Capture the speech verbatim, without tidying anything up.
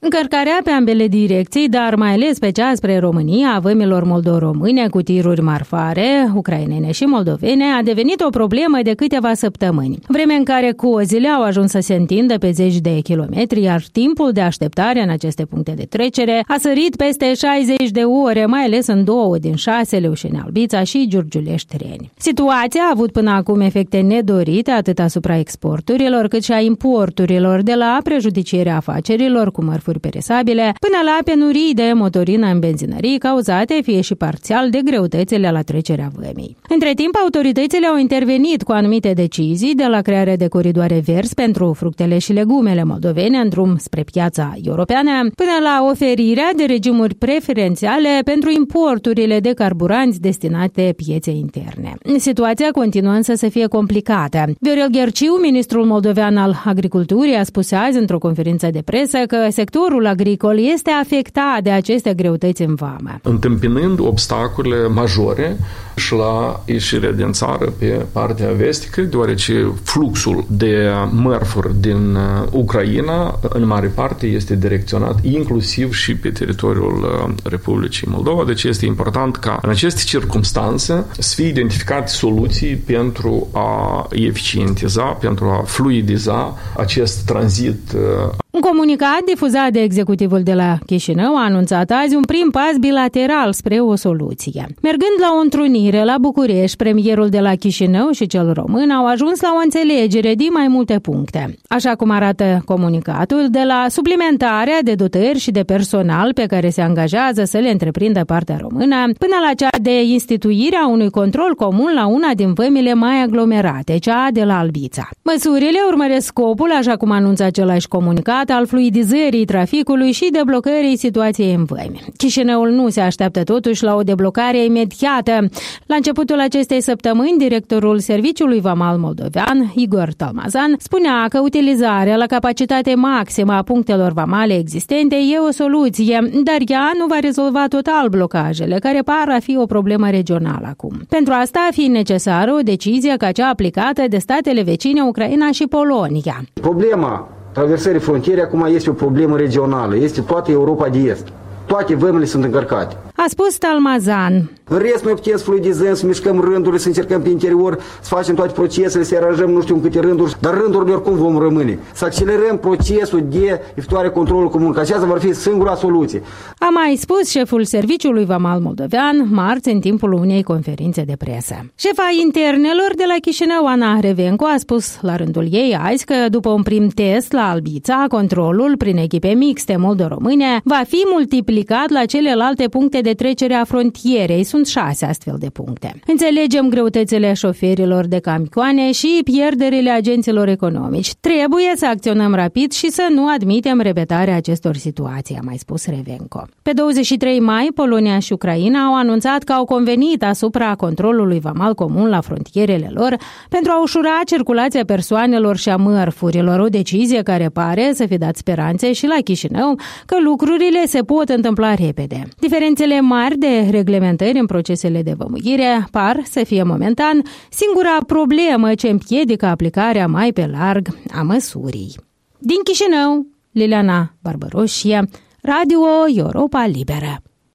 Încărcarea pe ambele direcții, dar mai ales pe cea spre România, a vămilor moldo-române cu tiruri marfare, ucrainene și moldovene, a devenit o problemă de câteva săptămâni. Vreme în care cozile au ajuns să se întindă pe zeci de kilometri, iar timpul de așteptare în aceste puncte de trecere a sărit peste șaizeci de ore, mai ales în două din șase, Leușeni Albița și Giurgiulești-Reni. Situația a avut până acum efecte nedorite atât asupra exporturilor cât și a importurilor, de la prejudicierea afacerilor cu mărfuri peresabile până la penurii de motorină în benzinării cauzate fie și parțial de greutățile la trecerea vămii. Între timp, autoritățile au intervenit cu anumite decizii, de la crearea de coridoare verzi pentru fructele și legumele moldovene în drum spre piața europeană, până la oferirea de regimuri preferențiale pentru importurile de carburanți destinate pieței interne. Situația continuă însă să fie complicată. Viorel Gherciu, ministrul moldovean al agriculturii, a spus azi într-o conferință de presă că sectorul agricol este afectat de aceste greutăți în vamă, întâmpinând obstacole majore și la ieșirea din țară pe partea vestică, deoarece fluxul de mărfuri din Ucraina în mare parte este direcționat inclusiv și pe teritoriul Republicii Moldova. Deci este important ca în aceste circumstanțe să fie identificate soluții pentru a eficientiza, pentru a fluidiza acest tranzit. Un comunicat difuzat de executivul de la Chișinău a anunțat azi un prim pas bilateral spre o soluție. Mergând la o întrunire la București, premierul de la Chișinău și cel român au ajuns la o înțelegere din mai multe puncte. Așa cum arată comunicatul, de la suplimentarea de dotări și de personal pe care se angajează să le întreprindă partea română, până la cea de instituirea unui control comun la una din vămile mai aglomerate, cea de la Albița. Măsurile urmăresc scopul, așa cum anunță același comunicat, al fluidizării traficului și deblocării situației în vămi. Chișinăul nu se așteaptă totuși la o deblocare imediată. La începutul acestei săptămâni, directorul Serviciului Vamal Moldovean, Igor Talmazan, spunea că utilizarea la capacitate maximă a punctelor vamale existente e o soluție, dar ea nu va rezolva total blocajele, care par a fi o problemă regională acum. Pentru asta fi necesară o decizie ca cea aplicată de statele vecine Ucraina și Polonia. Problema traversării frontiere acum este o problemă regională, este toată Europa de Est. Toate vămile sunt încărcate. A spus Talmazan. În rest, noi putem să fluidizăm, să mișcăm rândurile, să încercăm pe interior, să facem toate procesele, să aranjăm nu știu în câte rânduri, dar rândurile oricum vom rămâne. Să accelerăm procesul de efectuare controlului comun, că aceasta va fi singura soluție. A mai spus șeful Serviciului Vamal Moldovean marți în timpul unei conferințe de presă. Șefa internelor de la Chișinău, Ana Revenco, a spus la rândul ei azi că după un prim test la Albița, controlul prin echipe mixte moldo-române va fi multiplicat la celelalte puncte de trecere a frontierei. Sunt șase astfel de puncte. Înțelegem greutățile șoferilor de camioane și pierderile agenților economici. Trebuie să acționăm rapid și să nu admitem repetarea acestor situații, a mai spus Revenco. Pe douăzeci și trei mai, Polonia și Ucraina au anunțat că au convenit asupra controlului vamal comun la frontierele lor pentru a ușura circulația persoanelor și a mărfurilor, o decizie care pare să fi dat speranțe și la Chișinău că lucrurile se pot întâmpla repede. Diferențele mari de reglementări în procesele de vămuire par să fie momentan singura problemă ce împiedică aplicarea mai pe larg a măsurii. Din Chișinău, Liliana Barbaroșie, Radio Europa Liberă.